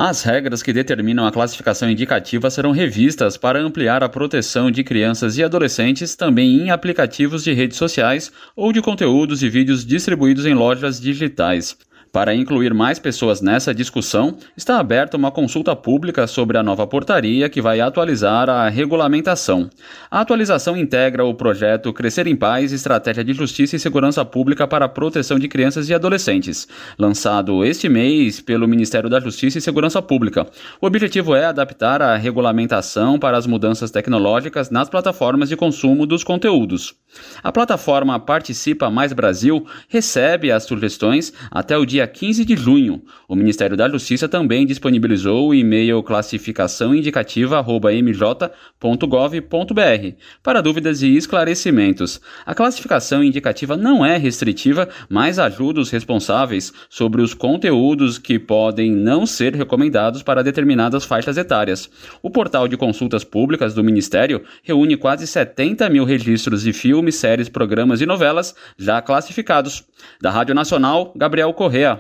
As regras que determinam a classificação indicativa serão revistas para ampliar a proteção de crianças e adolescentes também em aplicativos de redes sociais ou de conteúdos e vídeos distribuídos em lojas digitais. Para incluir mais pessoas nessa discussão, está aberta uma consulta pública sobre a nova portaria que vai atualizar a regulamentação. A atualização integra o projeto Crescer em Paz, Estratégia de Justiça e Segurança Pública para a Proteção de Crianças e Adolescentes, lançado este mês pelo Ministério da Justiça e Segurança Pública. O objetivo é adaptar a regulamentação para as mudanças tecnológicas nas plataformas de consumo dos conteúdos. A plataforma Participa Mais Brasil recebe as sugestões até o dia 15 de junho. O Ministério da Justiça também disponibilizou o e-mail classificaçãoindicativa@mj.gov.br para dúvidas e esclarecimentos. A classificação indicativa não é restritiva, mas ajuda os responsáveis sobre os conteúdos que podem não ser recomendados para determinadas faixas etárias. O portal de consultas públicas do Ministério reúne quase 70 mil registros de filmes, séries, programas e novelas já classificados. Da Rádio Nacional, Gabriel Correa.